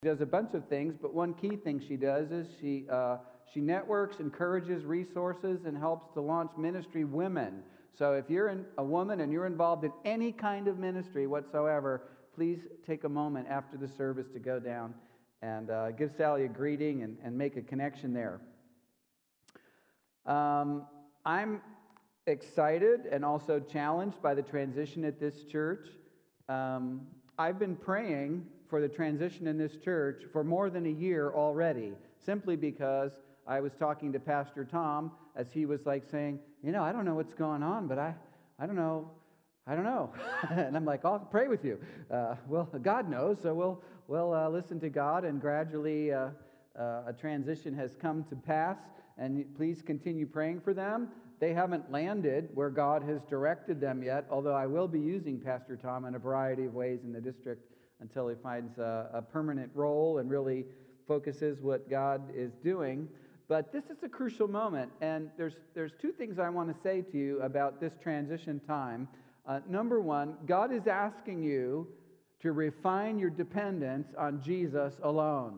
does a bunch of things, but one key thing she does is she networks, encourages resources, and helps to launch ministry women. So if you're a woman and you're involved in any kind of ministry whatsoever, please take a moment after the service to go down and give Sally a greeting and make a connection there. I'm excited and also challenged by the transition at this church. I've been praying for the transition in this church for more than a year already, simply because I was talking to Pastor Tom as he was like saying, I don't know what's going on, but I don't know. And I'm like, I'll pray with you. Well, God knows, so we'll listen to God, and gradually a transition has come to pass, and please continue praying for them. They haven't landed where God has directed them yet, although I will be using Pastor Tom in a variety of ways in the district until he finds a permanent role and really focuses what God is doing. But this is a crucial moment, and there's two things I want to say to you about this transition time. Number one, God is asking you to refine your dependence on Jesus alone.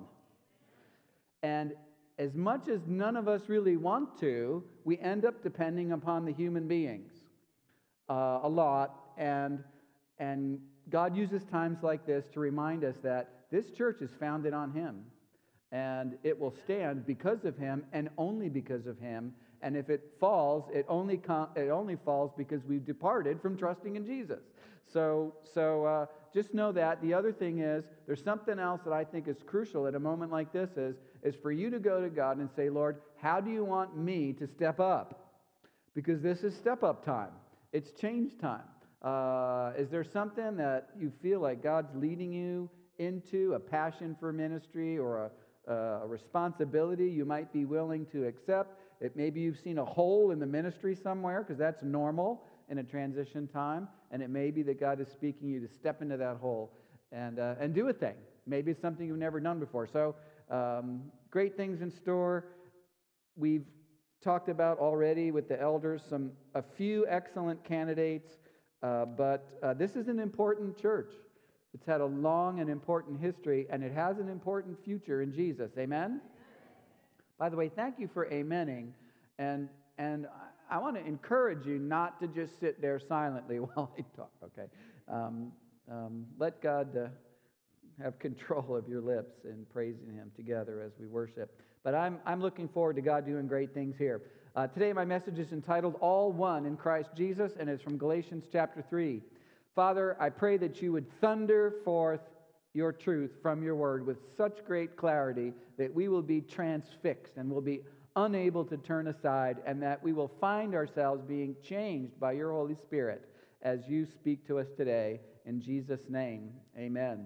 And as much as none of us really want to, we end up depending upon the human beings a lot, and God uses times like this to remind us that this church is founded on Him, and it will stand because of Him and only because of Him. And if it falls, it only falls because we've departed from trusting in Jesus. So just know that. The other thing is, there's something else that I think is crucial at a moment like this is for you to go to God and say, Lord, how do you want me to step up? Because this is step-up time. It's change time. Is there something that you feel like God's leading you into, a passion for ministry or a responsibility you might be willing to accept? Maybe you've seen a hole in the ministry somewhere, because that's normal in a transition time, and it may be that God is speaking you to step into that hole and do a thing. Maybe it's something you've never done before. So great things in store. We've talked about already with the elders a few excellent candidates, but this is an important church. It's had a long and important history, and it has an important future in Jesus. Amen? By the way, thank you for amening, and I want to encourage you not to just sit there silently while I talk, okay? Let God have control of your lips in praising Him together as we worship. But I'm looking forward to God doing great things here. Today my message is entitled All One in Christ Jesus, and it's from Galatians chapter 3. Father, I pray that you would thunder forth your truth from your word with such great clarity that we will be transfixed and will be unable to turn aside, and that we will find ourselves being changed by your Holy Spirit as you speak to us today. In Jesus' name, amen.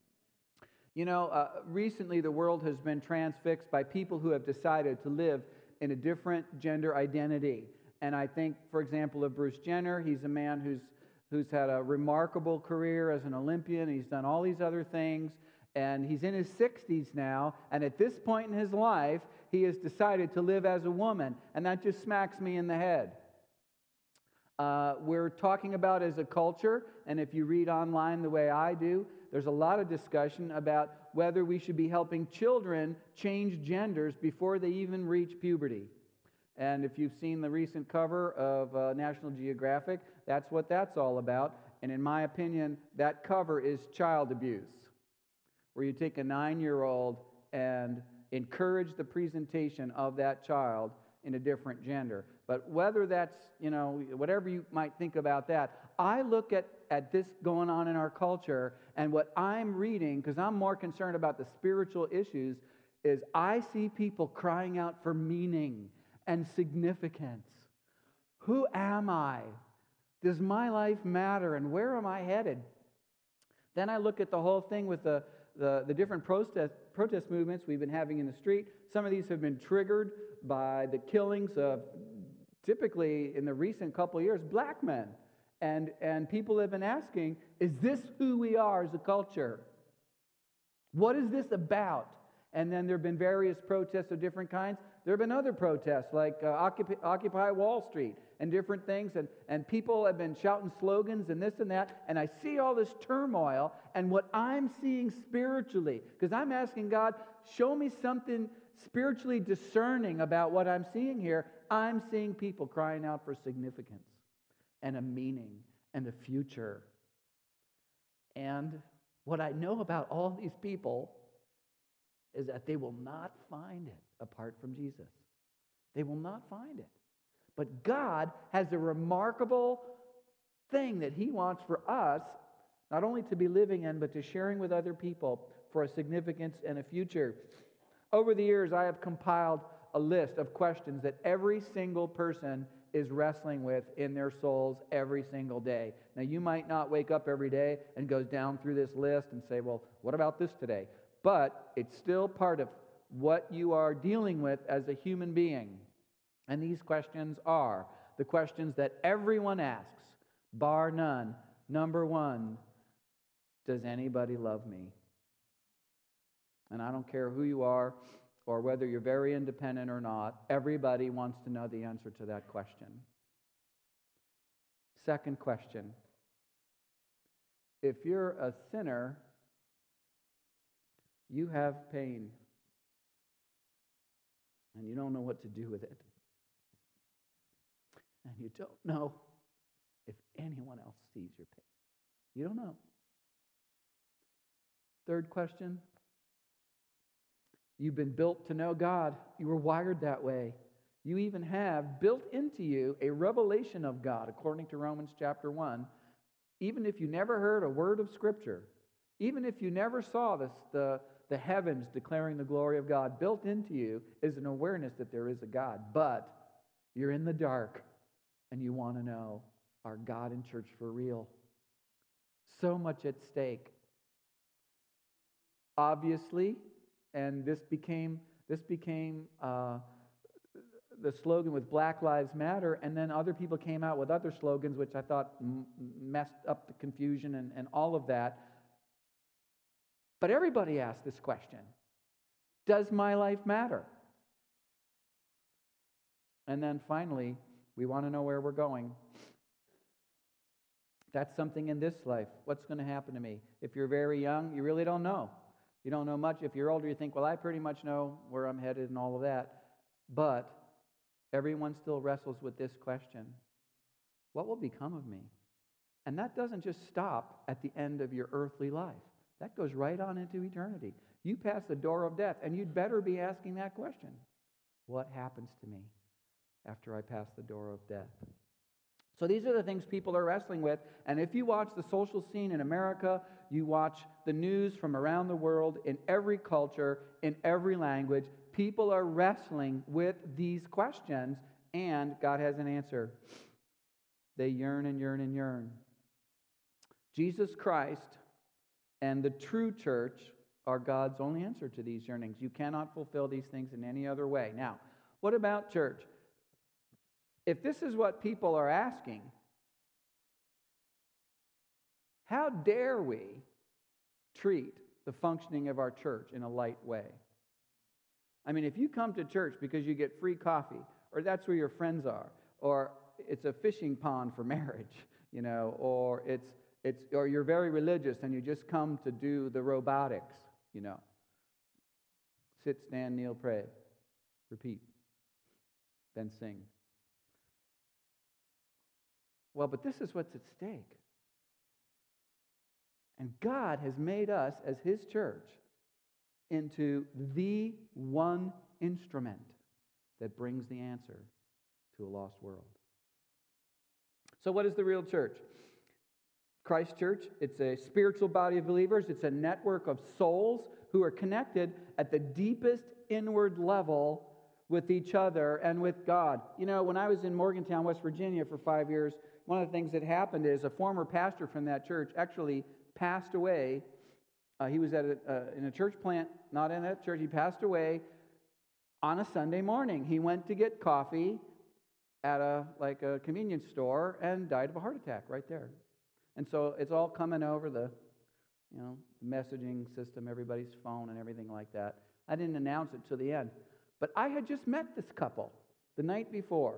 Recently the world has been transfixed by people who have decided to live in a different gender identity. And I think, for example, of Bruce Jenner. He's a man who's had a remarkable career as an Olympian. He's done all these other things, and he's in his 60s now, and at this point in his life, he has decided to live as a woman, and that just smacks me in the head. We're talking about as a culture, and if you read online the way I do, there's a lot of discussion about whether we should be helping children change genders before they even reach puberty. And if you've seen the recent cover of National Geographic, that's what that's all about. And in my opinion, that cover is child abuse, where you take a 9-year-old and encourage the presentation of that child in a different gender. But whether that's, whatever you might think about that, I look at this going on in our culture, and what I'm reading, because I'm more concerned about the spiritual issues, is I see people crying out for meaning and significance. Who am I? Does my life matter, and where am I headed? Then I look at the whole thing with the different protest movements we've been having in the street. Some of these have been triggered by the killings of, typically in the recent couple of years, black men. And people have been asking, is this who we are as a culture? What is this about? And then there have been various protests of different kinds. There have been other protests like Occupy Wall Street and different things. And people have been shouting slogans and this and that. And I see all this turmoil. And what I'm seeing spiritually, because I'm asking God, show me something spiritually discerning about what I'm seeing here. I'm seeing people crying out for significance and a meaning and a future. And what I know about all these people is that they will not find it apart from Jesus. They will not find it. But God has a remarkable thing that He wants for us, not only to be living in, but to sharing with other people for a significance and a future. Over the years, I have compiled a list of questions that every single person is wrestling with in their souls every single day. Now, you might not wake up every day and go down through this list and say, well, what about this today? But it's still part of what you are dealing with as a human being. And these questions are the questions that everyone asks, bar none. Number one, does anybody love me? And I don't care who you are or whether you're very independent or not, everybody wants to know the answer to that question. Second question, if you're a sinner, you have pain, and you don't know what to do with it. And you don't know if anyone else sees your pain. You don't know. Third question, you've been built to know God. You were wired that way. You even have built into you a revelation of God, according to Romans chapter 1. Even if you never heard a word of Scripture, even if you never saw the heavens declaring the glory of God, built into you is an awareness that there is a God. But you're in the dark and you want to know, our God in church for real? So much at stake. Obviously, and this became the slogan with Black Lives Matter, and then other people came out with other slogans which I thought messed up the confusion and all of that. But everybody asks this question, does my life matter? And then finally, we want to know where we're going. That's something in this life. What's going to happen to me? If you're very young, you really don't know. You don't know much. If you're older, you think, well, I pretty much know where I'm headed and all of that. But everyone still wrestles with this question. What will become of me? And that doesn't just stop at the end of your earthly life. That goes right on into eternity. You pass the door of death, and you'd better be asking that question. What happens to me after I pass the door of death? So these are the things people are wrestling with. And if you watch the social scene in America, you watch the news from around the world, in every culture, in every language, people are wrestling with these questions, and God has an answer. They yearn and yearn and yearn. Jesus Christ and the true church are God's only answer to these yearnings. You cannot fulfill these things in any other way. Now, what about church? If this is what people are asking, how dare we treat the functioning of our church in a light way? I mean, if you come to church because you get free coffee, or that's where your friends are, or it's a fishing pond for marriage, or or you're very religious and you just come to do the robotics, sit, stand, kneel, pray, repeat, then sing. Well, but this is what's at stake. And God has made us, as His church, into the one instrument that brings the answer to a lost world. So what is the real church? Christ Church, it's a spiritual body of believers. It's a network of souls who are connected at the deepest inward level with each other and with God. When I was in Morgantown, West Virginia for 5 years, one of the things that happened is a former pastor from that church actually passed away. He was in a church plant, not in that church. He passed away on a Sunday morning. He went to get coffee at a convenience store and died of a heart attack right there. And so it's all coming over the messaging system, everybody's phone and everything like that. I didn't announce it till the end. But I had just met this couple the night before.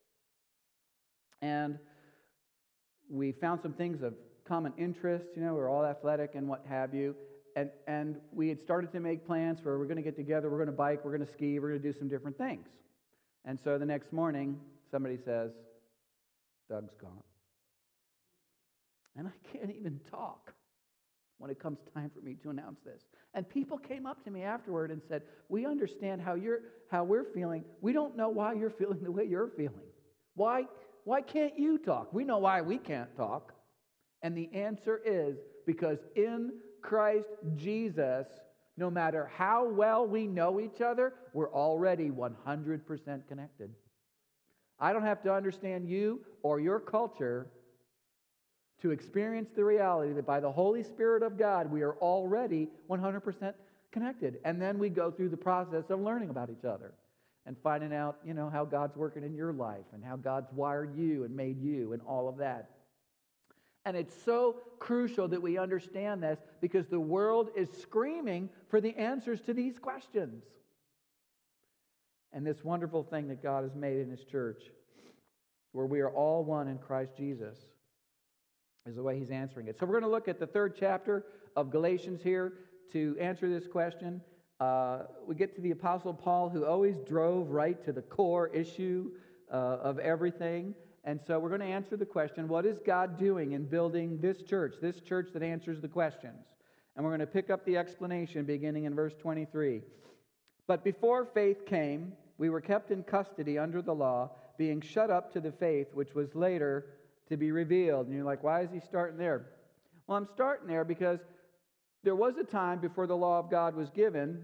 And we found some things of common interest. We're all athletic and what have you. And we had started to make plans for we're going to get together, we're going to bike, we're going to ski, we're going to do some different things. And so the next morning, somebody says, Doug's gone. And I can't even talk when it comes time for me to announce this. And people came up to me afterward and said, we understand how we're feeling. We don't know why you're feeling the way you're feeling. Why can't you talk? We know why we can't talk. And the answer is because in Christ Jesus, no matter how well we know each other, we're already 100% connected. I don't have to understand you or your culture to experience the reality that by the Holy Spirit of God, we are already 100% connected. And then we go through the process of learning about each other and finding out, how God's working in your life and how God's wired you and made you and all of that. And it's so crucial that we understand this because the world is screaming for the answers to these questions. And this wonderful thing that God has made in His church, where we are all one in Christ Jesus, is the way He's answering it. So we're going to look at the 3rd chapter of Galatians here to answer this question. We get to the Apostle Paul, who always drove right to the core issue of everything. And so we're going to answer the question, what is God doing in building this church that answers the questions? And we're going to pick up the explanation beginning in verse 23. But before faith came, we were kept in custody under the law, being shut up to the faith which was later to be revealed. And you're like, why is he starting there? Well, I'm starting there because there was a time before the law of God was given,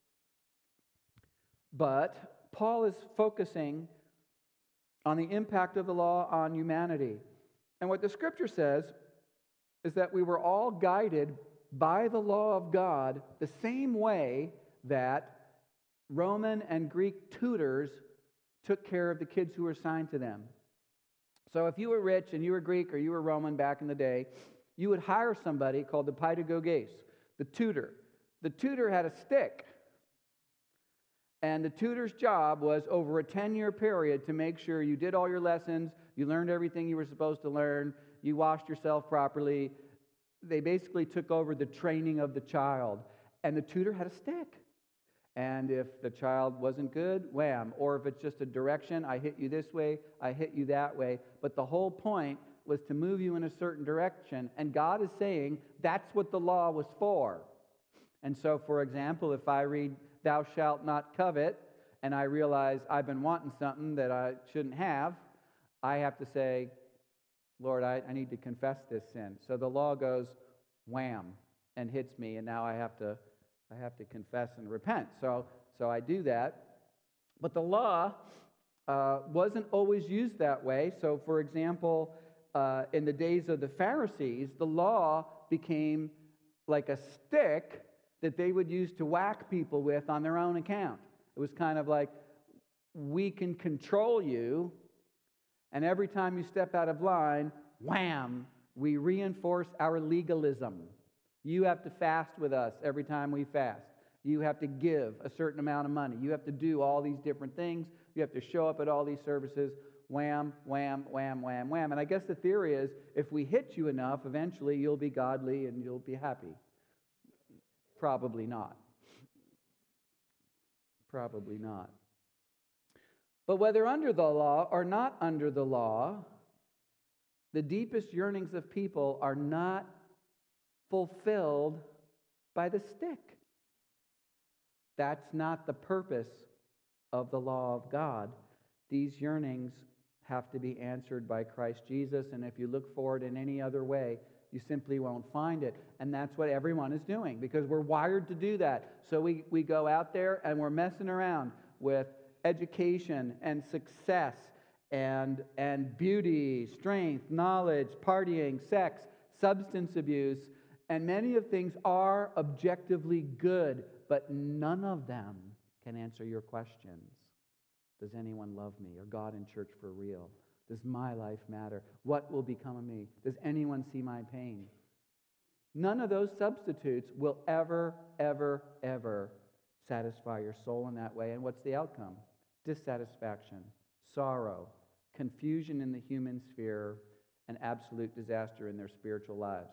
but Paul is focusing on the impact of the law on humanity. And what the Scripture says is that we were all guided by the law of God the same way that Roman and Greek tutors took care of the kids who were assigned to them. So if you were rich and you were Greek or you were Roman back in the day, you would hire somebody called the paedagoges, the tutor. The tutor had a stick. And the tutor's job was over a 10-year period to make sure you did all your lessons, you learned everything you were supposed to learn, you washed yourself properly. They basically took over the training of the child. And the tutor had a stick. And if the child wasn't good, wham. Or if it's just a direction, I hit you this way, I hit you that way. But the whole point was to move you in a certain direction. And God is saying that's what the law was for. And so, for example, if I read, thou shalt not covet, and I realize I've been wanting something that I shouldn't have, I have to say, Lord, I need to confess this sin. So the law goes wham and hits me, and now I have to confess and repent. So I do that. But the law wasn't always used that way. So, for example, in the days of the Pharisees, the law became like a stick that they would use to whack people with on their own account. It was kind of like, we can control you, and every time you step out of line, wham, we reinforce our legalism. You have to fast with us every time we fast. You have to give a certain amount of money. You have to do all these different things. You have to show up at all these services. Wham, wham, wham, wham, wham. And I guess the theory is, if we hit you enough, eventually you'll be godly and you'll be happy. Probably not. Probably not. But whether under the law or not under the law, the deepest yearnings of people are not fulfilled by the stick. That's not the purpose of the law of God. These yearnings have to be answered by Christ Jesus, and if you look for it in any other way, you simply won't find it. And that's what everyone is doing, because we're wired to do that. So we go out there and we're messing around with education and success and beauty, strength, knowledge, partying, sex, substance abuse, and many of things are objectively good, but none of them can answer your questions. Does anyone love me? Or God in church for real? Does my life matter? What will become of me? Does anyone see my pain? None of those substitutes will ever, ever, ever satisfy your soul in that way. And what's the outcome? Dissatisfaction, sorrow, confusion in the human sphere, and absolute disaster in their spiritual lives.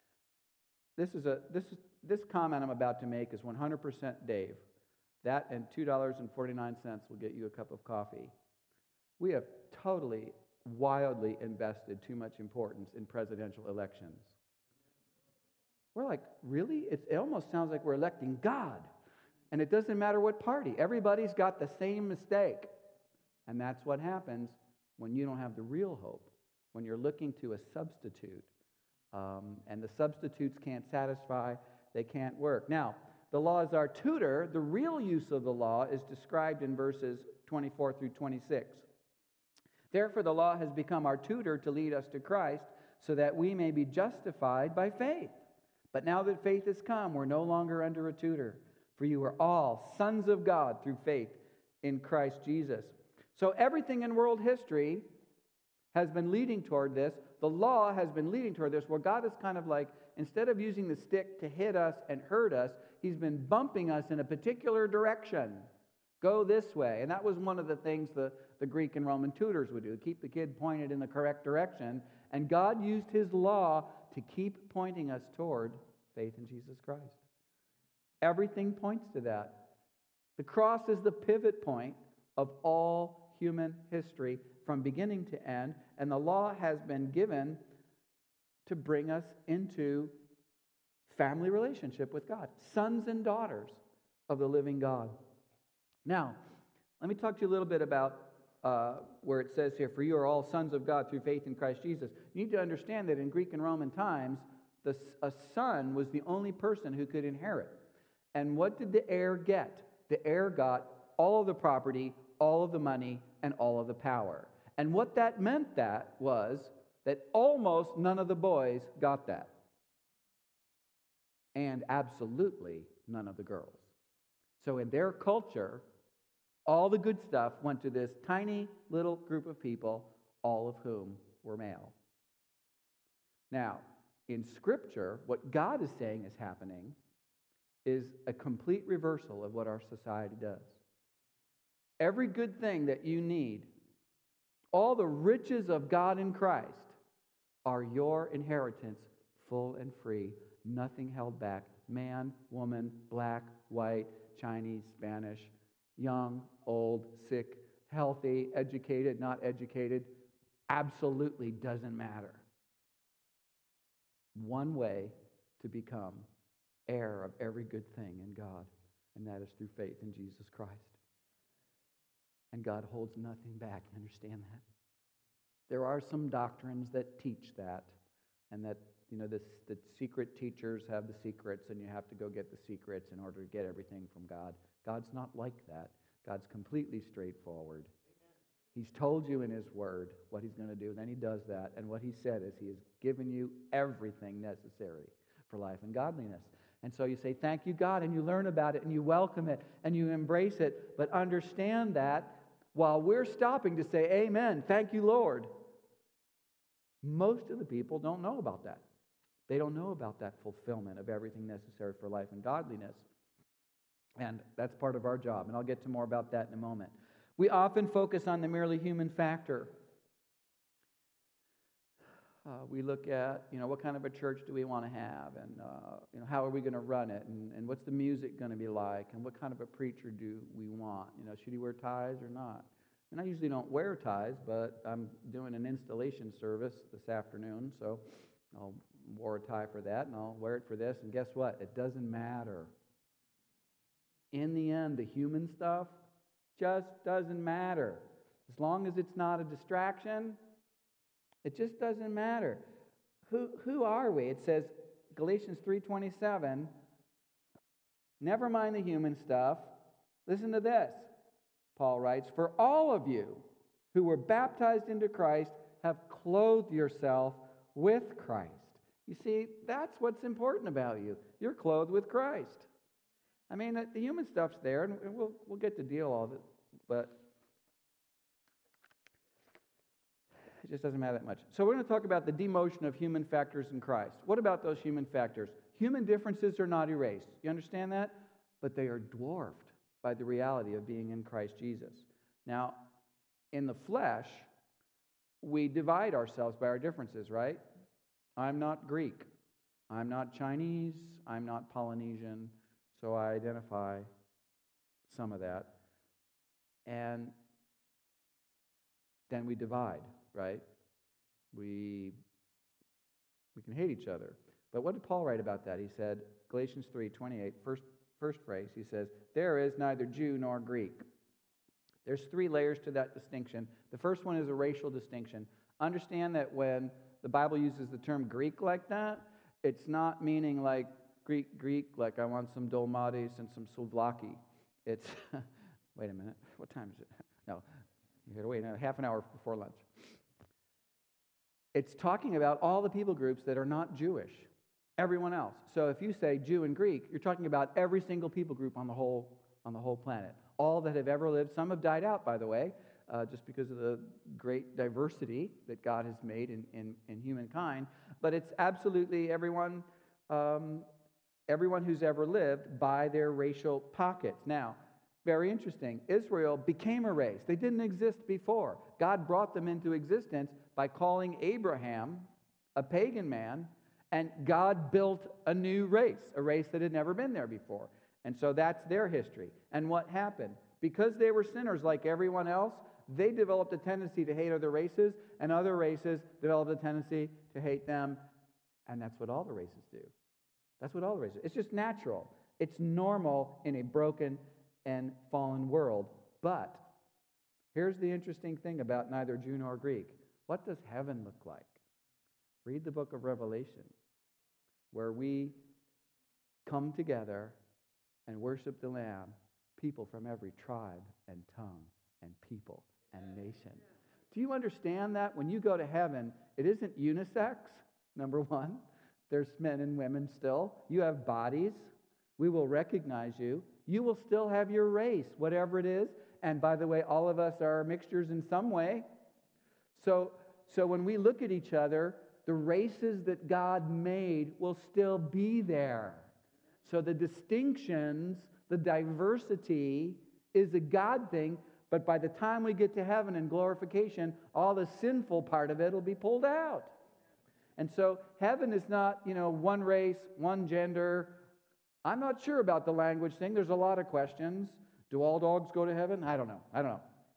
This comment I'm about to make is 100% Dave. That and $2.49 will get you a cup of coffee. We have totally, wildly invested too much importance in presidential elections. We're like, really? It almost sounds like we're electing God. And it doesn't matter what party. Everybody's got the same mistake. And that's what happens when you don't have the real hope, when you're looking to a substitute. And the substitutes can't satisfy, they can't work. Now, the law is our tutor. The real use of the law is described in verses 24 through 26. Therefore, the law has become our tutor to lead us to Christ, so that we may be justified by faith. But now that faith has come, we're no longer under a tutor, for you are all sons of God through faith in Christ Jesus. So everything in world history has been leading toward this. The law has been leading toward this, where God is kind of like, instead of using the stick to hit us and hurt us, He's been bumping us in a particular direction. Go this way. And that was one of the things the Greek and Roman tutors would do, keep the kid pointed in the correct direction. And God used His law to keep pointing us toward faith in Jesus Christ. Everything points to that. The cross is the pivot point of all human history from beginning to end, and the law has been given to bring us into family relationship with God, sons and daughters of the living God. Now, let me talk to you a little bit about where it says here, for you are all sons of God through faith in Christ Jesus. You need to understand that in Greek and Roman times, a son was the only person who could inherit. And what did the heir get? The heir got all of the property, all of the money, and all of the power. And what that meant was that almost none of the boys got that. And absolutely none of the girls. So in their culture, all the good stuff went to this tiny little group of people, all of whom were male. Now, in Scripture, what God is saying is happening is a complete reversal of what our society does. Every good thing that you need, all the riches of God in Christ, are your inheritance, full and free, nothing held back. Man, woman, black, white, Chinese, Spanish, young, old, sick, healthy, educated, not educated, absolutely doesn't matter. One way to become heir of every good thing in God, and that is through faith in Jesus Christ. And God holds nothing back. You understand that? There are some doctrines that teach that, and that, the secret teachers have the secrets, and you have to go get the secrets in order to get everything from God. God's not like that. God's completely straightforward. He's told you in His Word what He's going to do, and then He does that. And what He said is He has given you everything necessary for life and godliness. And so you say, thank you, God, and you learn about it, and you welcome it, and you embrace it. But understand that while we're stopping to say, amen, thank you, Lord, most of the people don't know about that. They don't know about that fulfillment of everything necessary for life and godliness. And that's part of our job, and I'll get to more about that in a moment. We often focus on the merely human factor. We look at, what kind of a church do we want to have, and how are we going to run it, and what's the music going to be like, and what kind of a preacher do we want? Should he wear ties or not? And I usually don't wear ties, but I'm doing an installation service this afternoon, so I'll wore a tie for that, and I'll wear it for this, and guess what? It doesn't matter. In the end, the human stuff just doesn't matter. As long as it's not a distraction, it just doesn't matter. Who are we? It says, Galatians 3:27, never mind the human stuff. Listen to this. Paul writes, for all of you who were baptized into Christ have clothed yourself with Christ. You see, that's what's important about you. You're clothed with Christ. I mean, the human stuff's there, and we'll get to deal all of it, but it just doesn't matter that much. So we're going to talk about the demotion of human factors in Christ. What about those human factors? Human differences are not erased. You understand that? but they are dwarfed by the reality of being in Christ Jesus. Now, in the flesh, we divide ourselves by our differences, right? I'm not Greek. I'm not Chinese. I'm not Polynesian. So I identify some of that. And then we divide, right? We can hate each other. But what did Paul write about that? He said, Galatians 3:28, first phrase, he says, there is neither Jew nor Greek. There's 3 layers to that distinction. The first one is a racial distinction. Understand that when the Bible uses the term Greek like that, it's not meaning like Greek, like I want some dolmades and some souvlaki. It's, wait a minute, what time is it? No, you got to wait half an hour before lunch. It's talking about all the people groups that are not Jewish, everyone else. So if you say Jew and Greek, you're talking about every single people group on the whole planet. All that have ever lived. Some have died out, by the way, just because of the great diversity that God has made in humankind. But it's absolutely everyone who's ever lived by their racial pockets. Now, very interesting. Israel became a race. They didn't exist before. God brought them into existence by calling Abraham a pagan man, and God built a new race, a race that had never been there before. And so that's their history. And what happened? Because they were sinners like everyone else, they developed a tendency to hate other races, and other races developed a tendency to hate them. And that's what all the races do. That's what all the races do. It's just natural. It's normal in a broken and fallen world. But here's the interesting thing about neither Jew nor Greek. What does heaven look like? Read the book of Revelation, where we come together and worship the Lamb, people from every tribe and tongue and people and nation. Do you understand that? When you go to heaven, it isn't unisex, number one. There's men and women still. You have bodies. We will recognize you. You will still have your race, whatever it is. And by the way, all of us are mixtures in some way. So when we look at each other, the races that God made will still be there. So the distinctions, the diversity is a God thing, but by the time we get to heaven and glorification, all the sinful part of it will be pulled out. And so heaven is not, one race, one gender. I'm not sure about the language thing. There's a lot of questions. Do all dogs go to heaven? I don't know.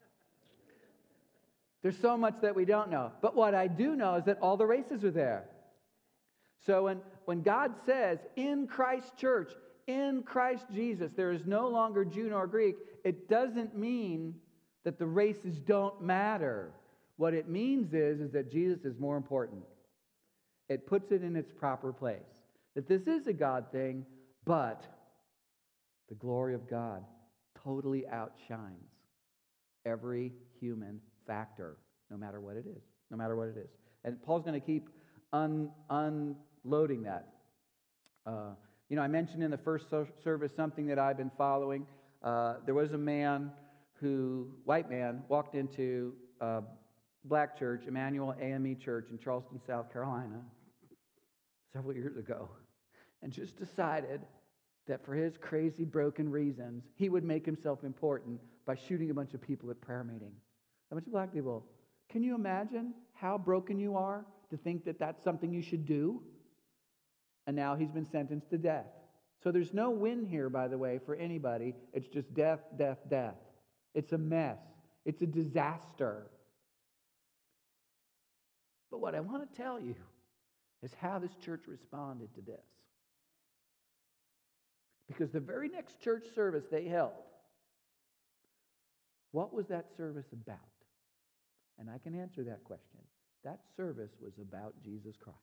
There's so much that we don't know. But what I do know is that all the races are there. So when God says, in Christ church, in Christ Jesus, there is no longer Jew nor Greek, it doesn't mean that the races don't matter. What it means is that Jesus is more important. It puts it in its proper place. That this is a God thing, but the glory of God totally outshines every human factor, no matter what it is. No matter what it is. And Paul's going to keep unloading that. I mentioned in the first service something that I've been following. There was a white man, walked into a black church, Emmanuel AME Church in Charleston, South Carolina, several years ago, and just decided that for his crazy, broken reasons, he would make himself important by shooting a bunch of people at prayer meeting. A bunch of black people. Can you imagine how broken you are to think that that's something you should do? And now he's been sentenced to death. So there's no win here, by the way, for anybody. It's just death, death, death. It's a mess. It's a disaster. But what I want to tell you is how this church responded to this. Because the very next church service they held, what was that service about? And I can answer that question. That service was about Jesus Christ.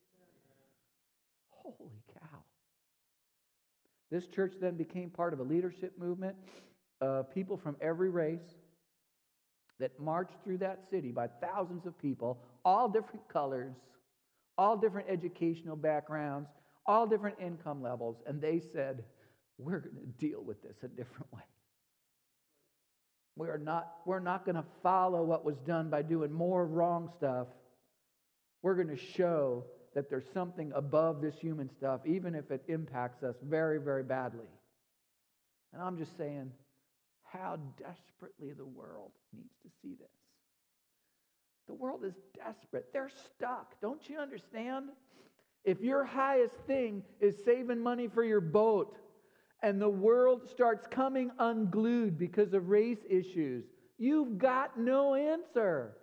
Holy cow. This church then became part of a leadership movement of people from every race that marched through that city by thousands of people, all different colors, all different educational backgrounds, all different income levels, and they said, we're going to deal with this a different way. We're not going to follow what was done by doing more wrong stuff. We're going to show that there's something above this human stuff, even if it impacts us very, very badly. And I'm just saying how desperately the world needs to see this. The world is desperate. They're stuck. Don't you understand? If your highest thing is saving money for your boat and the world starts coming unglued because of race issues, you've got no answer.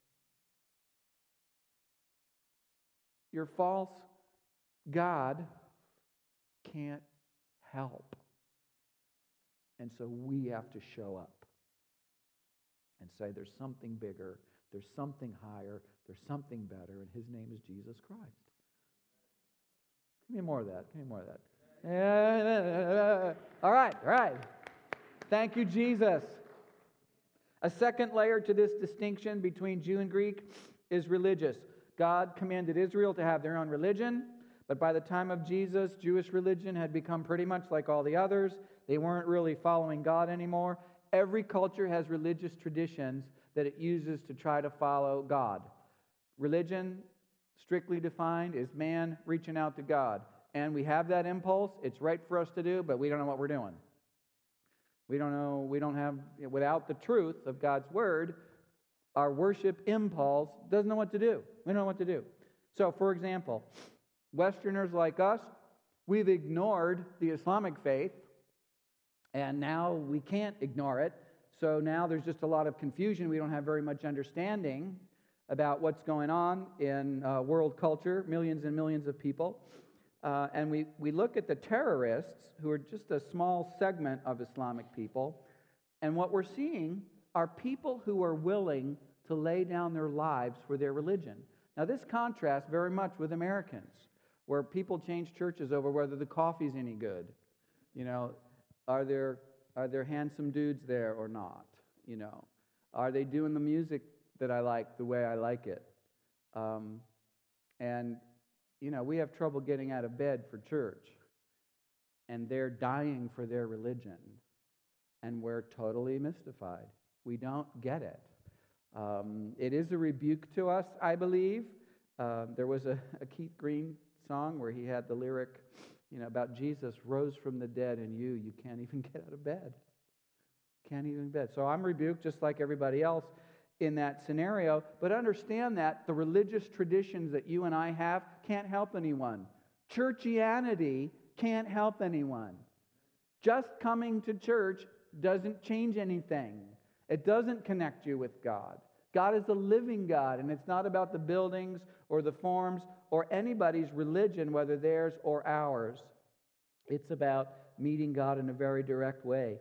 Your false God can't help. And so we have to show up and say there's something bigger, there's something higher, there's something better, and his name is Jesus Christ. Give me more of that. Give me more of that. All right. Thank you, Jesus. A second layer to this distinction between Jew and Greek is religious. God commanded Israel to have their own religion, but by the time of Jesus, Jewish religion had become pretty much like all the others. They weren't really following God anymore. Every culture has religious traditions that it uses to try to follow God. Religion, strictly defined, is man reaching out to God. And we have that impulse. It's right for us to do, but we don't know what we're doing. We don't know, without the truth of God's word, our worship impulse doesn't know what to do. We don't know what to do. So, for example, Westerners like us, we've ignored the Islamic faith, and now we can't ignore it. So now there's just a lot of confusion. We don't have very much understanding about what's going on in world culture, millions and millions of people. And we look at the terrorists, who are just a small segment of Islamic people, and what we're seeing are people who are willing to lay down their lives for their religion. Now, this contrasts very much with Americans, where people change churches over whether the coffee's any good. You know, are there handsome dudes there or not? You know, are they doing the music that I like the way I like it? And you know, we have trouble getting out of bed for church, and they're dying for their religion, and we're totally mystified. We don't get it. It is a rebuke to us, I believe. There was a Keith Green song where he had the lyric, you know, about Jesus rose from the dead, and you can't even get out of bed. Can't even bed. So I'm rebuked just like everybody else in that scenario, but understand that the religious traditions that you and I have can't help anyone. Churchianity can't help anyone. Just coming to church doesn't change anything. It doesn't connect you with God. God is a living God, and it's not about the buildings or the forms or anybody's religion, whether theirs or ours. It's about meeting God in a very direct way.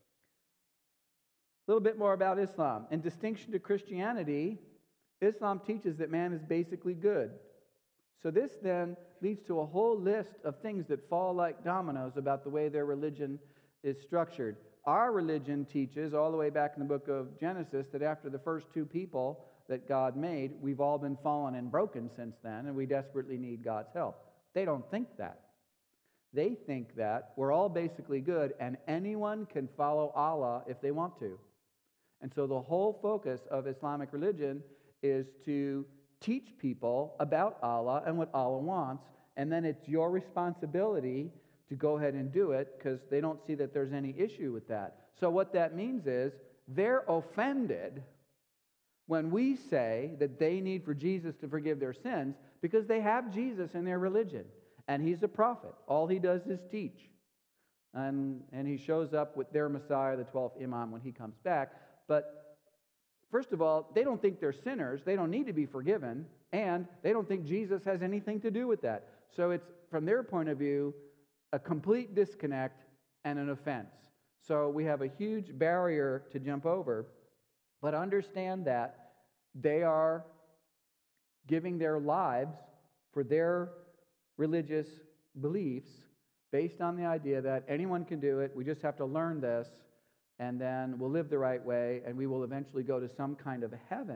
A little bit more about Islam. In distinction to Christianity, Islam teaches that man is basically good. So this then leads to a whole list of things that fall like dominoes about the way their religion is structured. Our religion teaches, all the way back in the book of Genesis, that after the first two people that God made, we've all been fallen and broken since then, and we desperately need God's help. They don't think that. They think that we're all basically good, and anyone can follow Allah if they want to. And so the whole focus of Islamic religion is to teach people about Allah and what Allah wants, and then it's your responsibility to go ahead and do it because they don't see that there's any issue with that. So what that means is they're offended when we say that they need for Jesus to forgive their sins because they have Jesus in their religion, and he's a prophet. All he does is teach. And he shows up with their Messiah, the 12th Imam, when he comes back. But first of all, they don't think they're sinners. They don't need to be forgiven. And they don't think Jesus has anything to do with that. So it's, from their point of view, a complete disconnect and an offense. So we have a huge barrier to jump over. But understand that they are giving their lives for their religious beliefs based on the idea that anyone can do it. We just have to learn this, and then we'll live the right way, and we will eventually go to some kind of heaven.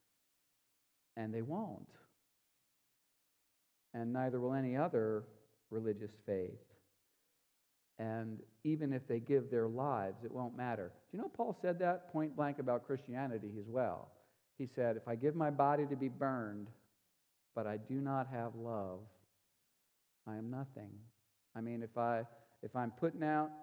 And they won't. And neither will any other religious faith. And even if they give their lives, it won't matter. Do you know Paul said that point blank about Christianity as well? He said, if I give my body to be burned, but I do not have love, I am nothing. I mean, if I'm putting out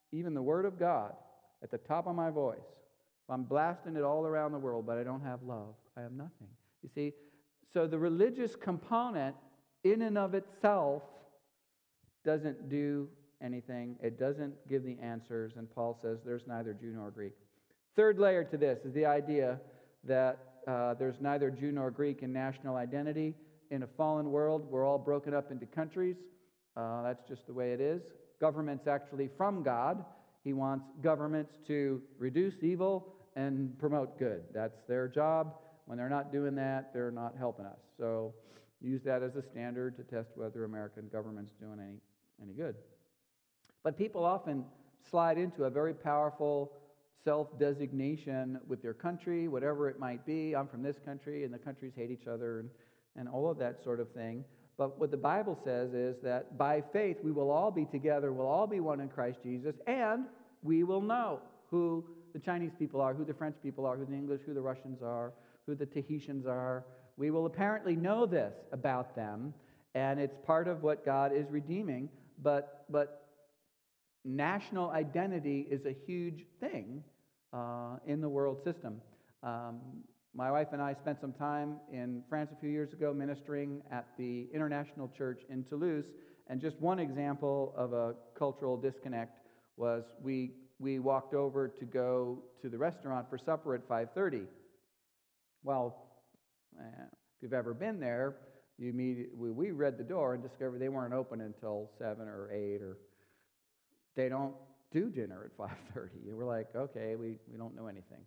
even the Word of God at the top of my voice, if I'm blasting it all around the world, but I don't have love, I have nothing. You see, so the religious component in and of itself doesn't do anything. It doesn't give the answers, and Paul says there's neither Jew nor Greek. Third layer to this is the idea that there's neither Jew nor Greek in national identity. In a fallen world, we're all broken up into countries. That's just the way it is. Government's actually from God. He wants governments to reduce evil and promote good. That's their job. When they're not doing that, they're not helping us. So use that as a standard to test whether American government's doing any good. But people often slide into a very powerful self-designation with their country, whatever it might be. I'm from this country, and the countries hate each other, and all of that sort of thing. But what the Bible says is that by faith we will all be together, we'll all be one in Christ Jesus, and we will know who the Chinese people are, who the French people are, who the English, who the Russians are, who the Tahitians are. We will apparently know this about them, and it's part of what God is redeeming. But national identity is a huge thing in the world system. My wife and I spent some time in France a few years ago ministering at the International Church in Toulouse, and just one example of a cultural disconnect was we walked over to go to the restaurant for supper at 5:30. Well, if you've ever been there, we read the door and discovered they weren't open until 7 or 8, or they don't do dinner at 5:30. And we're like, okay, we don't know anything.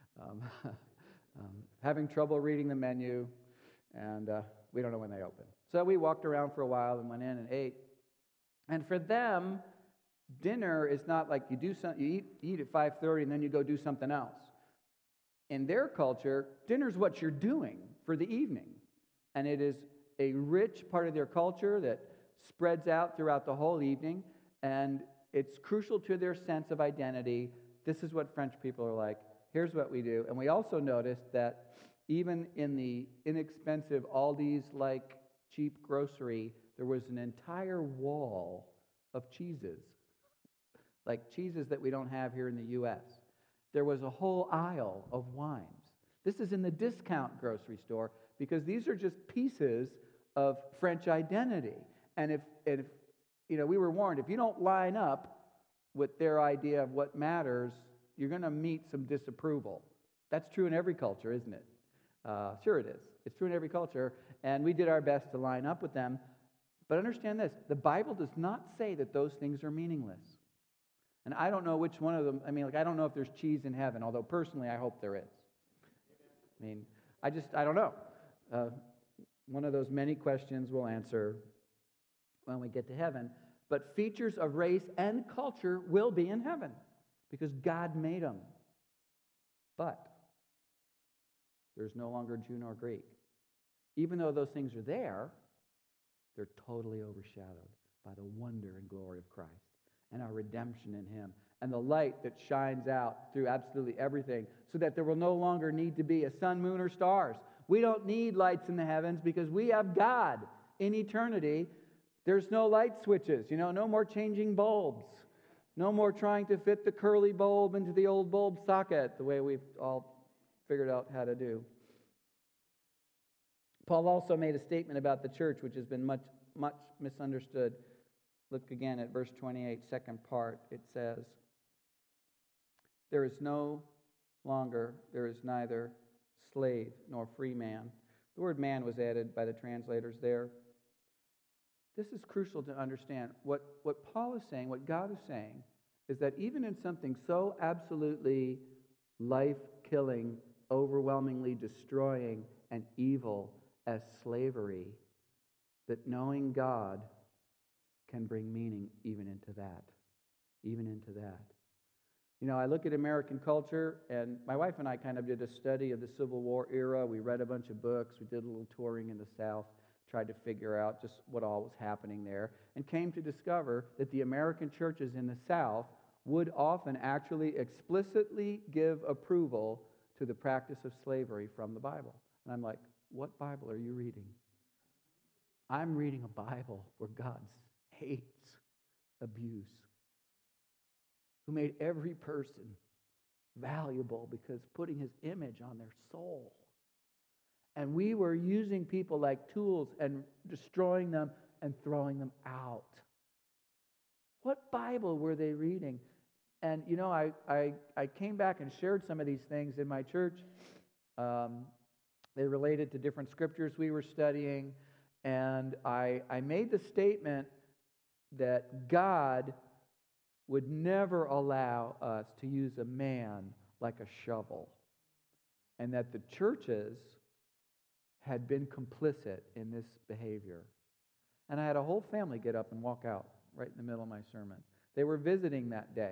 Having trouble reading the menu, and we don't know when they open. So we walked around for a while and went in and ate. And for them, dinner is not like you eat at 5:30 and then you go do something else. In their culture, dinner's what you're doing for the evening. And it is a rich part of their culture that spreads out throughout the whole evening, and it's crucial to their sense of identity. This is what French people are like. Here's what we do. And we also noticed that even in the inexpensive Aldi's-like cheap grocery, there was an entire wall of cheeses, like cheeses that we don't have here in the U.S. There was a whole aisle of wines. This is in the discount grocery store, because these are just pieces of French identity. And if we were warned, if you don't line up with their idea of what matters, you're going to meet some disapproval. That's true in every culture, isn't it? Sure it is. It's true in every culture, and we did our best to line up with them. But understand this, the Bible does not say that those things are meaningless. And I don't know which one of them, I don't know if there's cheese in heaven, although personally I hope there is. I don't know. One of those many questions we'll answer when we get to heaven. But features of race and culture will be in heaven, because God made them. But there's no longer Jew nor Greek. Even though those things are there, they're totally overshadowed by the wonder and glory of Christ and our redemption in Him and the light that shines out through absolutely everything, so that there will no longer need to be a sun, moon, or stars. We don't need lights in the heavens because we have God in eternity. There's no light switches, no more changing bulbs. No more trying to fit the curly bulb into the old bulb socket, the way we've all figured out how to do. Paul also made a statement about the church, which has been much misunderstood. Look again at verse 28, second part. It says, there is neither slave nor free man. The word man was added by the translators there. This is crucial to understand. What Paul is saying, what God is saying, is that even in something so absolutely life-killing, overwhelmingly destroying, and evil as slavery, that knowing God can bring meaning even into that. Even into that. I look at American culture, and my wife and I kind of did a study of the Civil War era. We read a bunch of books. We did a little touring in the South, tried to figure out just what all was happening there, and came to discover that the American churches in the South would often actually explicitly give approval to the practice of slavery from the Bible. And I'm like, what Bible are you reading? I'm reading a Bible where God hates abuse. who made every person valuable because putting his image on their soul. And we were using people like tools and destroying them and throwing them out. What Bible were they reading? And I came back and shared some of these things in my church. They related to different scriptures we were studying. And I made the statement that God would never allow us to use a man like a shovel. And that the churches had been complicit in this behavior. And I had a whole family get up and walk out right in the middle of my sermon. They were visiting that day.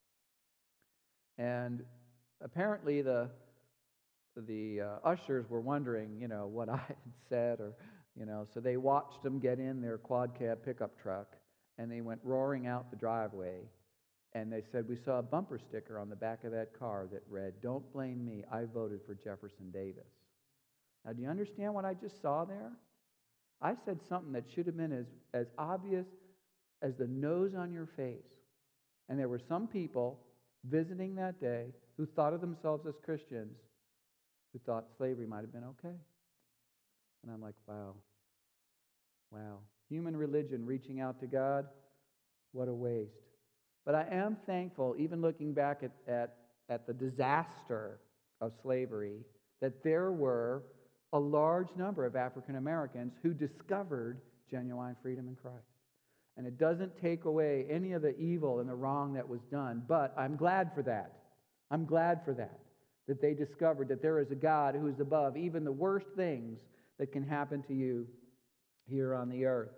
And apparently the ushers were wondering, what I had said, or, so they watched them get in their quad cab pickup truck, and they went roaring out the driveway. And they said, we saw a bumper sticker on the back of that car that read, "Don't blame me, I voted for Jefferson Davis." Now, do you understand what I just saw there? I said something that should have been as obvious as the nose on your face. And there were some people visiting that day who thought of themselves as Christians who thought slavery might have been okay. And I'm like, wow. Human religion reaching out to God, what a waste. But I am thankful, even looking back at the disaster of slavery, that there were a large number of African Americans who discovered genuine freedom in Christ. And it doesn't take away any of the evil and the wrong that was done, but I'm glad for that. I'm glad for that they discovered that there is a God who is above even the worst things that can happen to you here on the earth.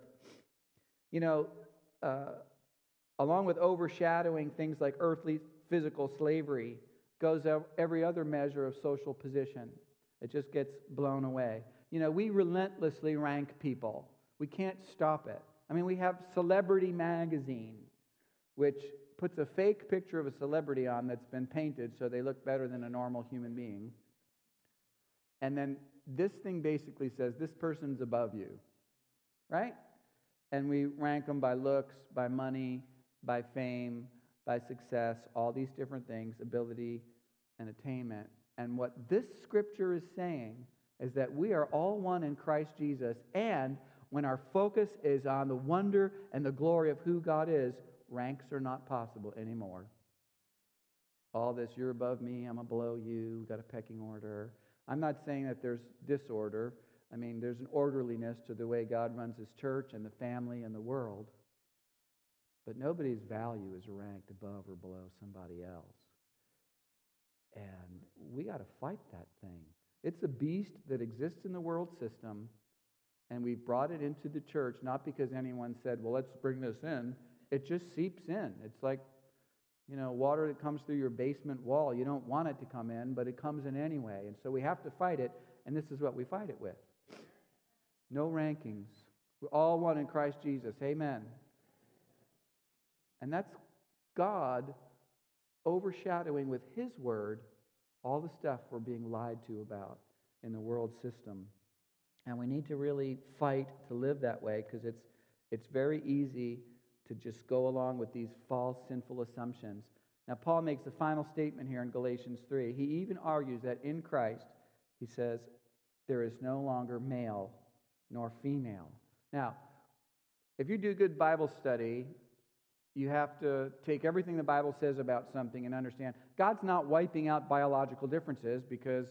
Along with overshadowing things like earthly physical slavery goes every other measure of social position. It just gets blown away. We relentlessly rank people. We can't stop it. We have Celebrity Magazine, which puts a fake picture of a celebrity on that's been painted so they look better than a normal human being. And then this thing basically says, this person's above you, right? And we rank them by looks, by money, by fame, by success, all these different things, ability and attainment. And what this scripture is saying is that we are all one in Christ Jesus, and when our focus is on the wonder and the glory of who God is, ranks are not possible anymore. All this, you're above me, I'm below you, we've got a pecking order. I'm not saying that there's disorder. There's an orderliness to the way God runs his church and the family and the world. But nobody's value is ranked above or below somebody else. And we got to fight that thing. It's a beast that exists in the world system, and we've brought it into the church, not because anyone said, well, let's bring this in. It just seeps in. It's like, water that comes through your basement wall. You don't want it to come in, but it comes in anyway. And so we have to fight it, and this is what we fight it with. No rankings. We're all one in Christ Jesus. Amen. And that's God overshadowing with his word all the stuff we're being lied to about in the world system. And we need to really fight to live that way, because it's very easy to just go along with these false, sinful assumptions. Now, Paul makes the final statement here in Galatians 3. He even argues that in Christ, he says, there is no longer male nor female. Now, if you do good Bible study, you have to take everything the Bible says about something and understand God's not wiping out biological differences, because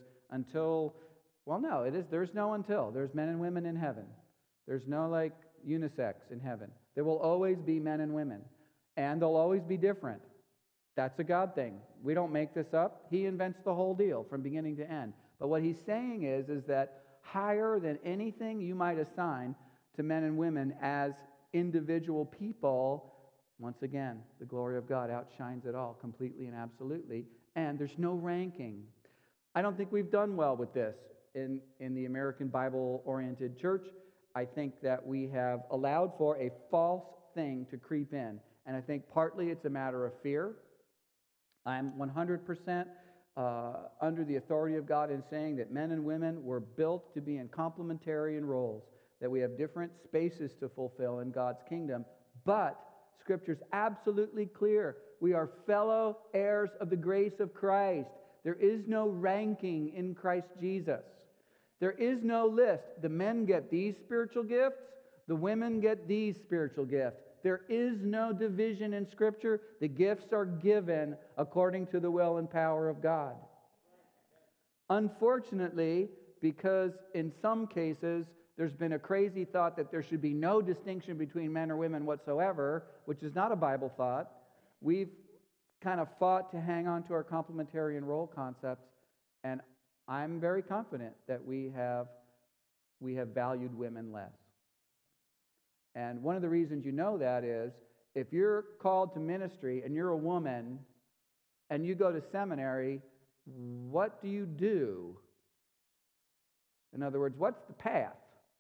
there's no until. There's men and women in heaven. There's no unisex in heaven. There will always be men and women, and they'll always be different. That's a God thing. We don't make this up. He invents the whole deal from beginning to end. But what he's saying is that higher than anything you might assign to men and women as individual people, once again, the glory of God outshines it all completely and absolutely, and there's no ranking. I don't think we've done well with this in the American Bible-oriented church. I think that we have allowed for a false thing to creep in, and I think partly it's a matter of fear. I'm 100% under the authority of God in saying that men and women were built to be in complementarian roles, that we have different spaces to fulfill in God's kingdom, but Scripture's absolutely clear. We are fellow heirs of the grace of Christ. There is no ranking in Christ Jesus. There is no list. The men get these spiritual gifts. The women get these spiritual gifts. There is no division in Scripture. The gifts are given according to the will and power of God. Unfortunately, because in some cases there's been a crazy thought that there should be no distinction between men or women whatsoever, which is not a Bible thought, we've kind of fought to hang on to our complementarian role concepts, and I'm very confident that we have valued women less. And one of the reasons you know that is if you're called to ministry and you're a woman and you go to seminary, what do you do? In other words, what's the path?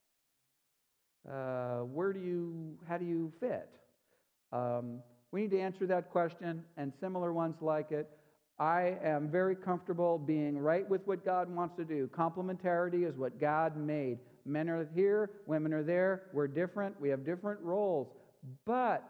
How do you fit? We need to answer that question and similar ones like it. I am very comfortable being right with what God wants to do. Complementarity is what God made. Men are here, women are there. We're different. We have different roles. But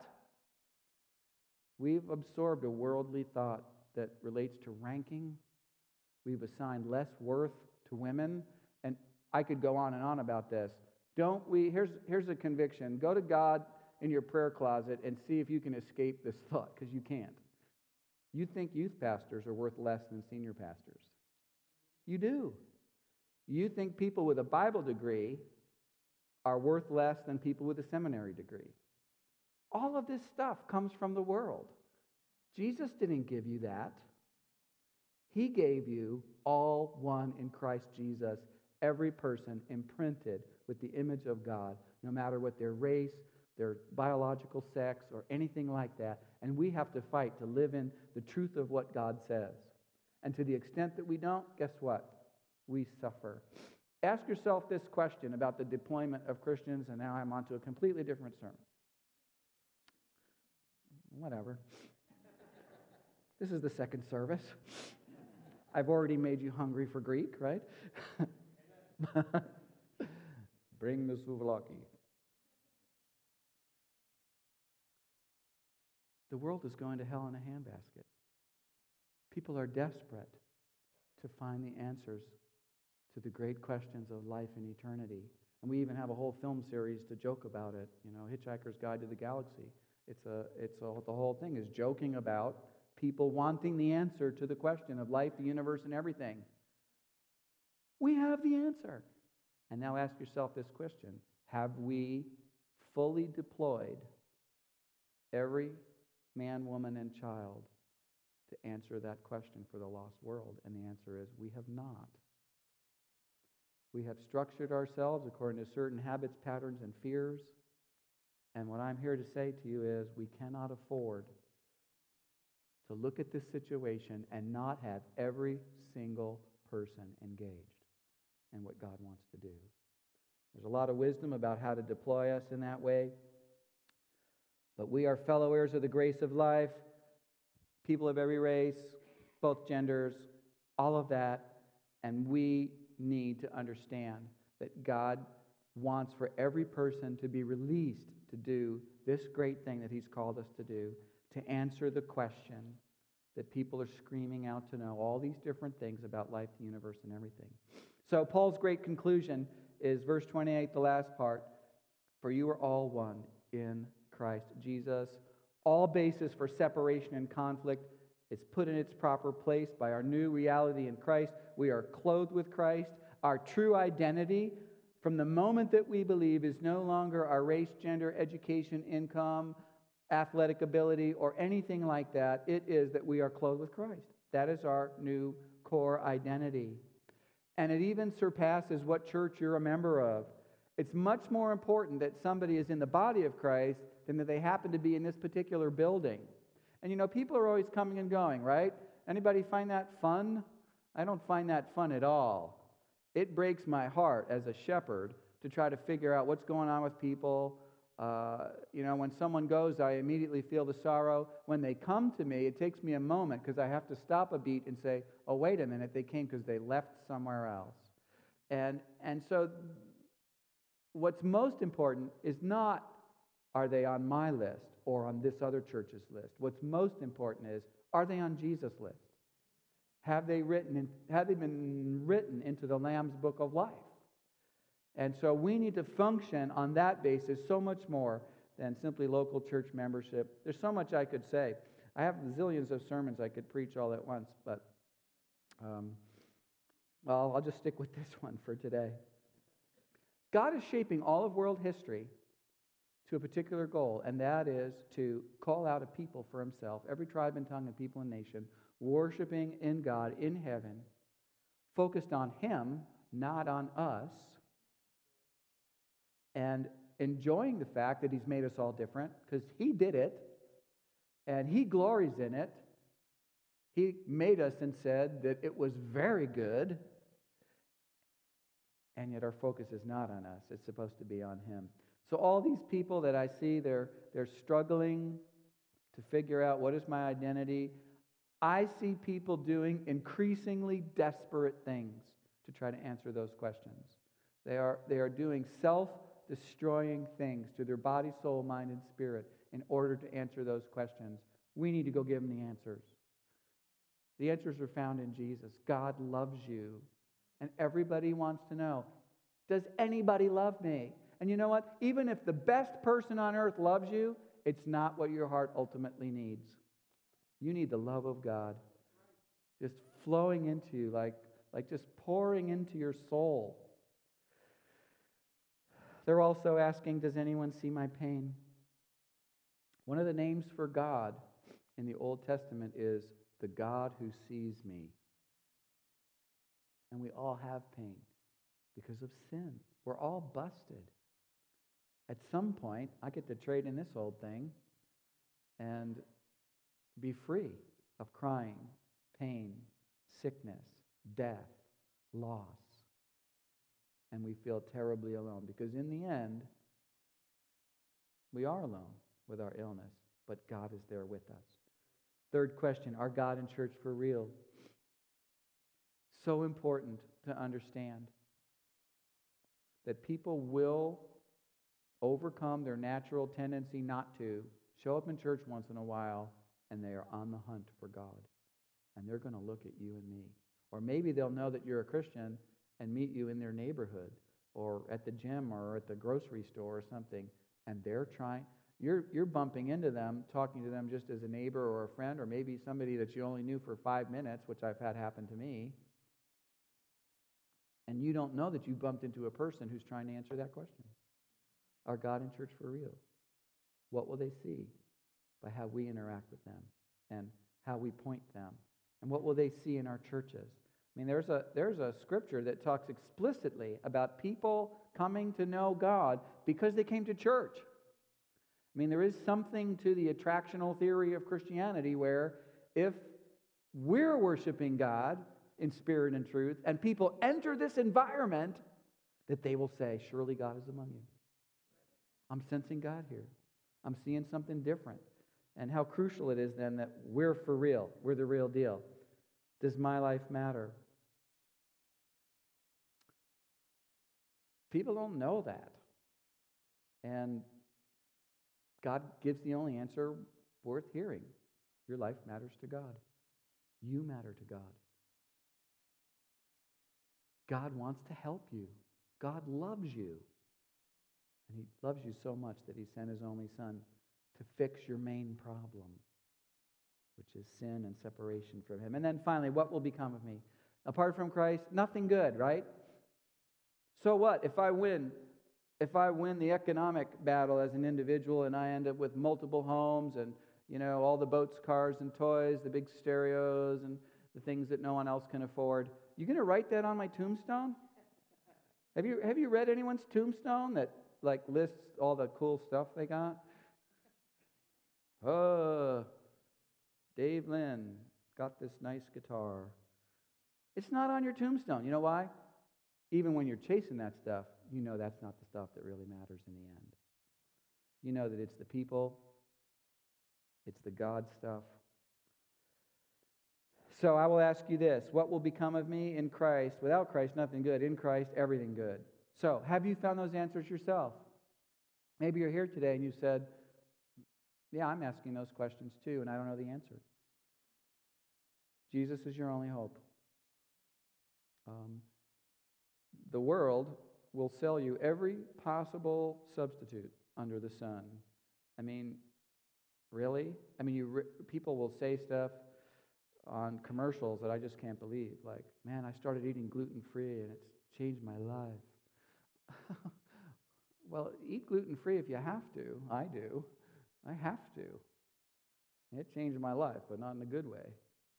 we've absorbed a worldly thought that relates to ranking. We've assigned less worth to women. And I could go on and on about this. Don't we? Here's a conviction. Go to God in your prayer closet and see if you can escape this thought, because you can't. You think youth pastors are worth less than senior pastors. You do. You think people with a Bible degree are worth less than people with a seminary degree. All of this stuff comes from the world. Jesus didn't give you that. He gave you all one in Christ Jesus, every person imprinted with the image of God, no matter what their race, their biological sex, or anything like that. And we have to fight to live in the truth of what God says. And to the extent that we don't, guess what? We suffer. Ask yourself this question about the deployment of Christians, and now I'm on to a completely different sermon. Whatever. This is the second service. I've already made you hungry for Greek, right? Bring the souvlaki. The world is going to hell in a handbasket. People are desperate to find the answers to the great questions of life and eternity. And we even have a whole film series to joke about it. You know, Hitchhiker's Guide to the Galaxy. The whole thing is joking about people wanting the answer to the question of life, the universe, and everything. We have the answer. And now ask yourself this question. Have we fully deployed every man, woman, and child to answer that question for the lost world? And the answer is we have not. We have structured ourselves according to certain habits, patterns, and fears. And what I'm here to say to you is we cannot afford to look at this situation and not have every single person engaged in what God wants to do. There's a lot of wisdom about how to deploy us in that way. But we are fellow heirs of the grace of life, people of every race, both genders, all of that. And we need to understand that God wants for every person to be released to do this great thing that He's called us to do, to answer the question that people are screaming out to know, all these different things about life, the universe, and everything. So Paul's great conclusion is verse 28, the last part. For you are all one in Christ Jesus. All basis for separation and conflict is put in its proper place by our new reality in Christ. We are clothed with Christ. Our true identity from the moment that we believe is no longer our race, gender, education, income, athletic ability, or anything like that. It is that we are clothed with Christ. That is our new core identity. And it even surpasses what church you're a member of. It's much more important that somebody is in the body of Christ than that they happen to be in this particular building. And you know, people are always coming and going, right? Anybody find that fun? I don't find that fun at all. It breaks my heart as a shepherd to try to figure out what's going on with people. When someone goes, I immediately feel the sorrow. When they come to me, it takes me a moment because I have to stop a beat and say, oh, wait a minute, they came because they left somewhere else. And so what's most important is not, are they on my list? or on this other church's list. What's most important is, are they on Jesus' list? Have they been written into the Lamb's book of life? And so we need to function on that basis so much more than simply local church membership. There's so much I could say. I have zillions of sermons I could preach all at once, but I'll just stick with this one for today. God is shaping all of world history to a particular goal, and that is to call out a people for himself, every tribe and tongue and people and nation, worshiping in God in heaven, focused on him, not on us, and enjoying the fact that he's made us all different, because he did it, and he glories in it. He made us and said that it was very good, and yet our focus is not on us. It's supposed to be on him. So all these people that I see, they're struggling to figure out, what is my identity? I see people doing increasingly desperate things to try to answer those questions. They are doing self-destroying things to their body, soul, mind, and spirit in order to answer those questions. We need to go give them the answers. The answers are found in Jesus. God loves you. And everybody wants to know, does anybody love me? And you know what? Even if the best person on earth loves you, it's not what your heart ultimately needs. You need the love of God just flowing into you, like just pouring into your soul. They're also asking, does anyone see my pain? One of the names for God in the Old Testament is the God who sees me. And we all have pain because of sin. We're all busted. At some point, I get to trade in this old thing and be free of crying, pain, sickness, death, loss. And we feel terribly alone because in the end, we are alone with our illness, but God is there with us. Third question, are God and church for real? So important to understand that people will overcome their natural tendency not to show up in church once in a while, and they are on the hunt for God. And they're going to look at you and me. Or maybe they'll know that you're a Christian and meet you in their neighborhood or at the gym or at the grocery store or something, and they're trying. You're bumping into them, talking to them just as a neighbor or a friend, or maybe somebody that you only knew for 5 minutes, which I've had happen to me. And you don't know that you bumped into a person who's trying to answer that question. Are God and church for real? What will they see by how we interact with them and how we point them? And what will they see in our churches? I mean, there's a scripture that talks explicitly about people coming to know God because they came to church. I mean, there is something to the attractional theory of Christianity where if we're worshiping God in spirit and truth, and people enter this environment, that they will say, surely God is among you. I'm sensing God here. I'm seeing something different. And how crucial it is then that we're for real. We're the real deal. Does my life matter? People don't know that. And God gives the only answer worth hearing. Your life matters to God. You matter to God. God wants to help you. God loves you. And he loves you so much that he sent his only son to fix your main problem, which is sin and separation from him. And then finally, what will become of me? Apart from Christ, nothing good, right? So what? If I win the economic battle as an individual and I end up with multiple homes and, all the boats, cars, and toys, the big stereos and the things that no one else can afford, you going to write that on my tombstone? Have you read anyone's tombstone that lists all the cool stuff they got? Oh, Dave Lynn got this nice guitar. It's not on your tombstone. You know why? Even when you're chasing that stuff, you know that's not the stuff that really matters in the end. You know that it's the people, it's the God stuff. So I will ask you this, what will become of me in Christ? Without Christ, nothing good. In Christ, everything good. So, have you found those answers yourself? Maybe you're here today and you said, Yeah, I'm asking those questions too, and I don't know the answer. Jesus is your only hope. The world will sell you every possible substitute under the sun. I mean, really? I mean, people will say stuff on commercials that I just can't believe. Like, man, I started eating gluten-free and it's changed my life. Well, eat gluten-free if you have to. I do. I have to. It changed my life, but not in a good way.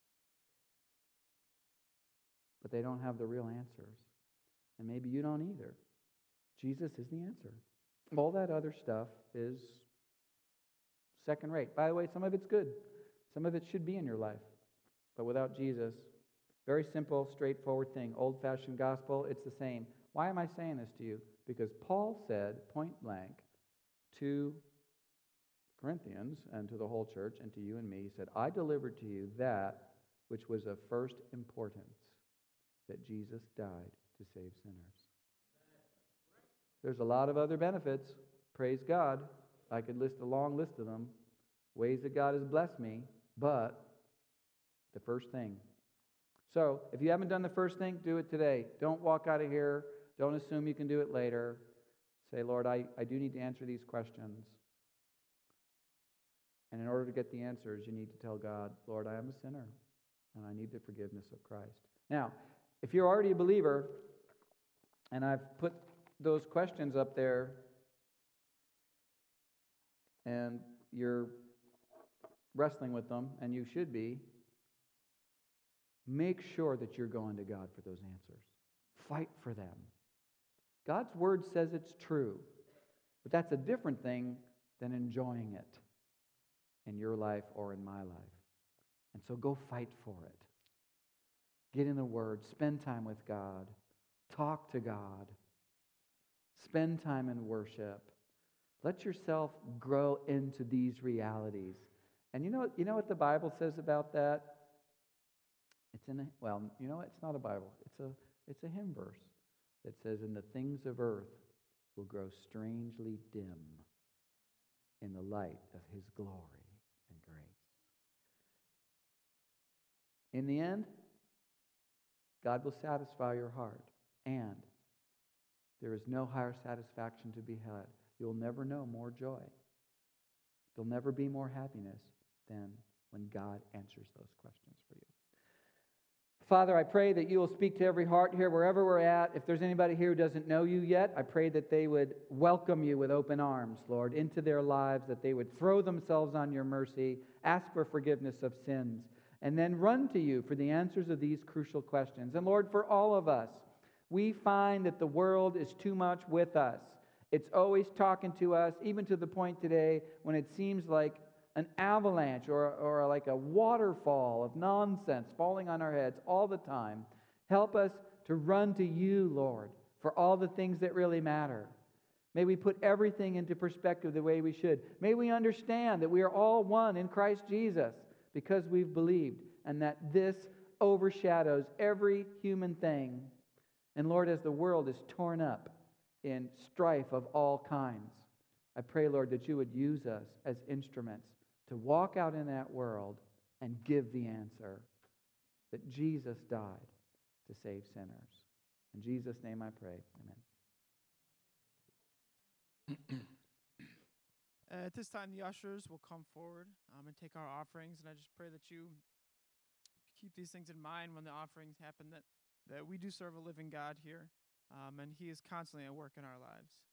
But they don't have the real answers. And maybe you don't either. Jesus is the answer. All that other stuff is second rate. By the way, some of it's good. Some of it should be in your life. But without Jesus, very simple, straightforward thing. Old-fashioned gospel, it's the same. Why am I saying this to you? Because Paul said, point blank, to Corinthians and to the whole church and to you and me, he said, I delivered to you that which was of first importance, that Jesus died to save sinners. There's a lot of other benefits. Praise God. I could list a long list of them, ways that God has blessed me, but the first thing. So, if you haven't done the first thing, do it today. Don't walk out of here. Don't assume you can do it later. Say, Lord, I do need to answer these questions. And in order to get the answers, you need to tell God, Lord, I am a sinner, and I need the forgiveness of Christ. Now, if you're already a believer, and I've put those questions up there, and you're wrestling with them, and you should be, make sure that you're going to God for those answers. Fight for them. God's word says it's true, but that's a different thing than enjoying it in your life or in my life. And so go fight for it. Get in the Word. Spend time with God. Talk to God. Spend time in worship. Let yourself grow into these realities. And you know what the Bible says about that? It's in it's not a Bible. It's a hymn verse that says, "And the things of earth will grow strangely dim in the light of His glory and grace." In the end, God will satisfy your heart, and there is no higher satisfaction to be had. You'll never know more joy. There'll never be more happiness than when God answers those questions for you. Father, I pray that you will speak to every heart here, wherever we're at. If there's anybody here who doesn't know you yet, I pray that they would welcome you with open arms, Lord, into their lives, that they would throw themselves on your mercy, ask for forgiveness of sins, and then run to you for the answers of these crucial questions. And Lord, for all of us, we find that the world is too much with us. It's always talking to us, even to the point today when it seems like an avalanche or like a waterfall of nonsense falling on our heads all the time. Help us to run to you, Lord, for all the things that really matter. May we put everything into perspective the way we should. May we understand that we are all one in Christ Jesus because we've believed, and that this overshadows every human thing. And Lord, as the world is torn up in strife of all kinds, I pray, Lord, that you would use us as instruments to walk out in that world and give the answer that Jesus died to save sinners. In Jesus' name I pray. Amen. At this time, the ushers will come forward and take our offerings. And I just pray that you keep these things in mind when the offerings happen, that we do serve a living God here, and He is constantly at work in our lives.